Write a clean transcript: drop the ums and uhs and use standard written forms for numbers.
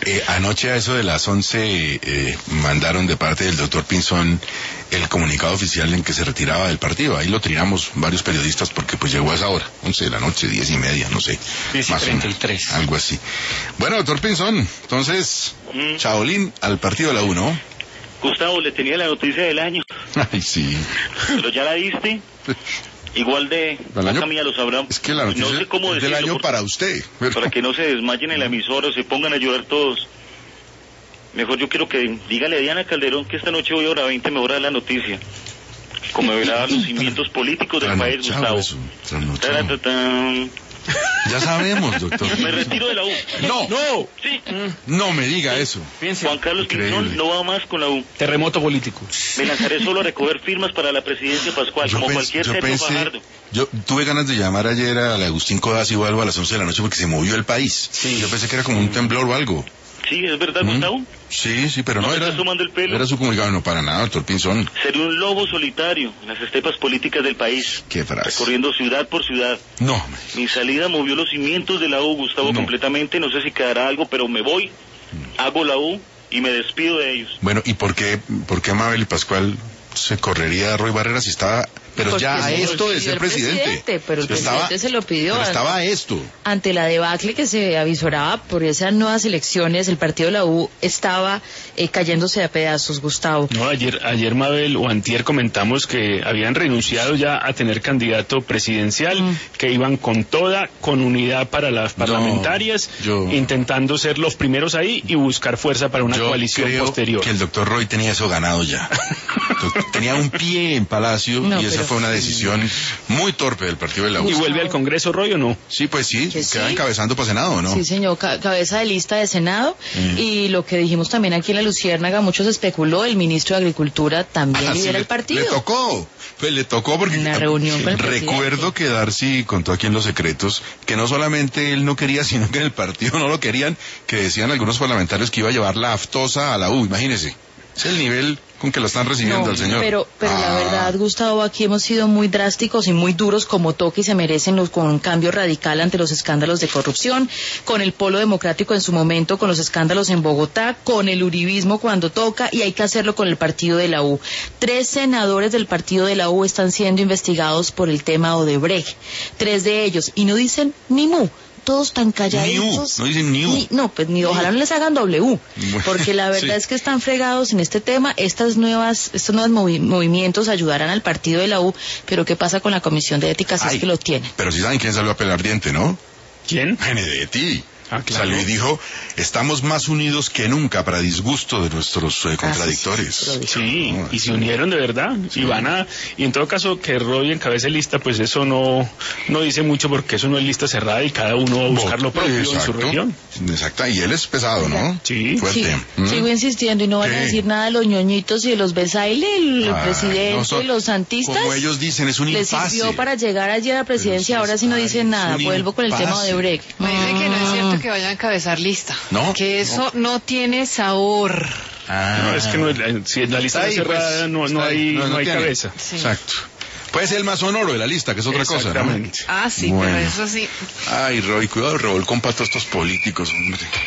Anoche a eso de las 11 mandaron de parte del doctor Pinzón el comunicado oficial en que se retiraba del partido. Ahí lo tiramos varios periodistas porque pues llegó a esa hora, 11 de la noche, 10:30, no sé. 10:33. Algo así. Bueno, doctor Pinzón, entonces, Chaolín al partido de la U, ¿no? Gustavo, le tenía la noticia del año. Ay, sí. Pero ya la diste. Igual de año, mía lo sabrán. Es que la noticia no sé cómo es del decirlo, año para usted. Para que no se desmayen en la emisora o se pongan a llorar todos. Mejor yo quiero que dígale a Diana Calderón que esta noche voy a hora 20 me voy a dar la noticia. Como verá los cimientos políticos del país, Gustavo. Ya sabemos, doctor. Me retiro de la U. No. Sí. No me diga eso. Juan Carlos Pinzón no va más con la U. Terremoto político. Me lanzaré solo a recoger firmas para la presidencia pascual, cualquier Sergio Fajardo. Yo tuve ganas de llamar ayer a Agustín Codazzi o algo a las 11 de la noche porque se movió el país. Sí. Yo pensé que era como un temblor o algo. Sí, ¿es verdad, Gustavo? Sí, pero no era. ¿Estás tomando el pelo? Era su comunicado, no para nada, doctor Pinzón. Sería un lobo solitario en las estepas políticas del país. Qué frase. Recorriendo ciudad por ciudad. No. Mi salida movió los cimientos de la U, Gustavo, completamente. No sé si quedará algo, pero me voy, hago la U y me despido de ellos. Bueno, ¿y por qué Mabel y Pascual se correría a Roy Barreras si estaba... Pero porque ya esto de ser presidente. Pero el presidente se lo pidió. Pero estaba esto. Ante la debacle que se avisoraba por esas nuevas elecciones, el partido de la U estaba cayéndose a pedazos, Gustavo. No, ayer Mabel o antier comentamos que habían renunciado ya a tener candidato presidencial, que iban con unidad para las parlamentarias, intentando ser los primeros ahí y buscar fuerza para una coalición posterior. Que el doctor Roy tenía eso ganado ya. Tenía un pie en Palacio y esa fue una decisión muy torpe del partido de la U. ¿Y vuelve al Congreso Roy o no? Sí, pues sí, queda encabezando para Senado, ¿no? Sí, señor, cabeza de lista de Senado. Y lo que dijimos también aquí en la Luciérnaga, muchos especuló, el ministro de Agricultura también lidera el partido. Le tocó porque en la reunión con el recuerdo que Darcy contó aquí en Los Secretos que no solamente él no quería, sino que en el partido no lo querían, que decían algunos parlamentarios que iba a llevar la aftosa a la U, imagínese. Es el nivel con que lo están recibiendo al señor. Pero la verdad, Gustavo, aquí hemos sido muy drásticos y muy duros como toque y se merecen con un cambio radical ante los escándalos de corrupción, con el Polo Democrático en su momento, con los escándalos en Bogotá, con el uribismo cuando toca, y hay que hacerlo con el partido de la U. 3 senadores del partido de la U están siendo investigados por el tema Odebrecht, 3 de ellos, y no dicen ni mu. Todos tan calladitos. No dicen ni U. Ojalá no les hagan W, porque la verdad es que están fregados en este tema. Estos nuevos movimientos ayudarán al partido de la U, pero ¿qué pasa con la Comisión de Ética si es que lo tienen? Pero si saben quién salió a pelar diente, ¿no? ¿Quién? Benedetti. Claro. Salió y dijo, estamos más unidos que nunca para disgusto de nuestros contradictores. Sí, y se unieron de verdad. Sí. Y en todo caso que Roy encabece lista, pues eso no dice mucho porque eso no es lista cerrada y cada uno va a buscar lo propio en su región. Exacto, y él es pesado, ¿no? Sí. Fuerte. Sigo insistiendo y no van a decir nada de los ñoñitos y de los Besaile, el presidente, los santistas. Como ellos dicen, es un impasse. Les sirvió para llegar allí a la presidencia, ahora sí no dicen nada. Vuelvo con el tema de Odebrecht. Me dice que no es cierto que vayan a encabezar lista. ¿No? Que eso no tiene sabor. No, es que si en la lista está cerrada no hay cabeza. Sí. Exacto. Puede ser el más sonoro de la lista, que es otra cosa, ¿no? Sí, bueno. Pero eso sí. Ay, Roy, cuidado, revolcón para todos estos políticos, hombre.